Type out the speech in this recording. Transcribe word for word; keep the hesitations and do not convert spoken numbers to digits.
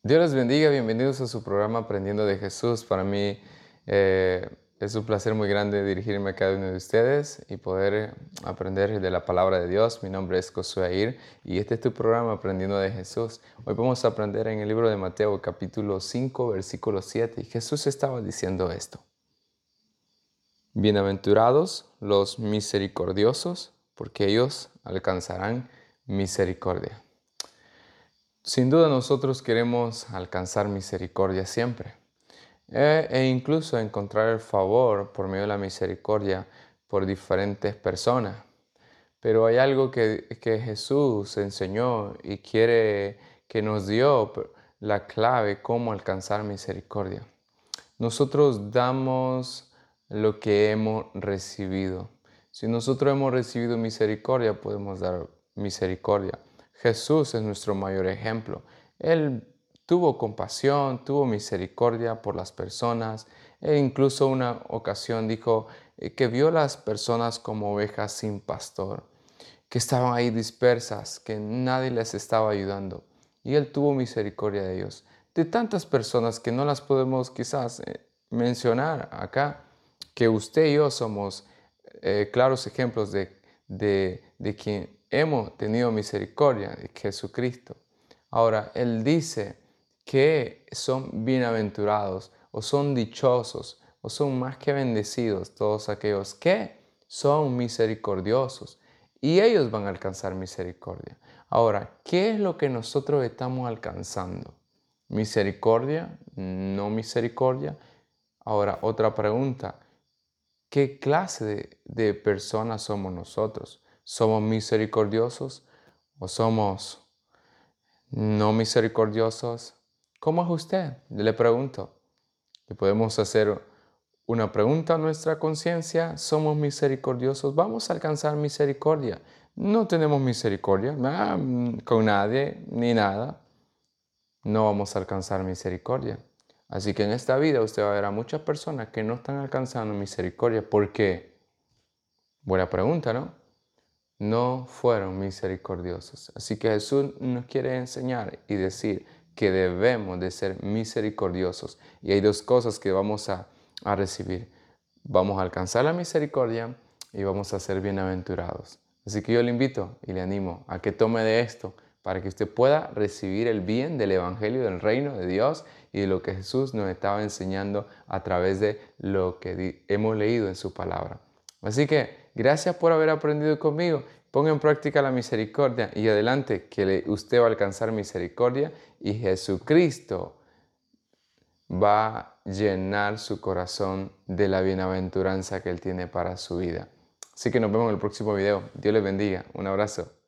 Dios les bendiga, bienvenidos a su programa Aprendiendo de Jesús. Para mí eh, es un placer muy grande dirigirme a cada uno de ustedes y poder eh, aprender de la palabra de Dios. Mi nombre es Josué Air y este es tu programa Aprendiendo de Jesús. Hoy vamos a aprender en el libro de Mateo capítulo cinco versículo siete y Jesús estaba diciendo esto. Bienaventurados los misericordiosos, porque ellos alcanzarán misericordia. Sin duda nosotros queremos alcanzar misericordia siempre e, e incluso encontrar el favor por medio de la misericordia por diferentes personas. Pero hay algo que, que Jesús enseñó y quiere que nos dio la clave cómo alcanzar misericordia. Nosotros damos lo que hemos recibido. Si nosotros hemos recibido misericordia, podemos dar misericordia. Jesús es nuestro mayor ejemplo. Él tuvo compasión, tuvo misericordia por las personas e incluso una ocasión dijo eh, que vio a las personas como ovejas sin pastor, que estaban ahí dispersas, que nadie les estaba ayudando. Y Él tuvo misericordia de ellos. De tantas personas que no las podemos quizás eh, mencionar acá, que usted y yo somos eh, claros ejemplos de, de, de quien hemos tenido misericordia, de Jesucristo. Ahora, Él dice que son bienaventurados o son dichosos o son más que bendecidos todos aquellos que son misericordiosos y ellos van a alcanzar misericordia. Ahora, ¿qué es lo que nosotros estamos alcanzando? ¿Misericordia? ¿No misericordia? Ahora, otra pregunta. ¿Qué clase de, de personas somos nosotros? ¿Somos misericordiosos o somos no misericordiosos? ¿Cómo es usted? Le pregunto. Le podemos hacer una pregunta a nuestra conciencia. ¿Somos misericordiosos? ¿Vamos a alcanzar misericordia? No tenemos misericordia ah, con nadie ni nada. No vamos a alcanzar misericordia. Así que en esta vida usted va a ver a muchas personas que no están alcanzando misericordia. ¿Por qué? Buena pregunta, ¿no? No fueron misericordiosos. Así que Jesús nos quiere enseñar y decir que debemos de ser misericordiosos. Y hay dos cosas que vamos a, a recibir. Vamos a alcanzar la misericordia y vamos a ser bienaventurados. Así que yo le invito y le animo a que tome de esto para que usted pueda recibir el bien del Evangelio del Reino de Dios y de lo que Jesús nos estaba enseñando a través de lo que hemos leído en su palabra. Así que gracias por haber aprendido conmigo. Ponga en práctica la misericordia y adelante que usted va a alcanzar misericordia y Jesucristo va a llenar su corazón de la bienaventuranza que Él tiene para su vida. Así que nos vemos en el próximo video. Dios les bendiga. Un abrazo.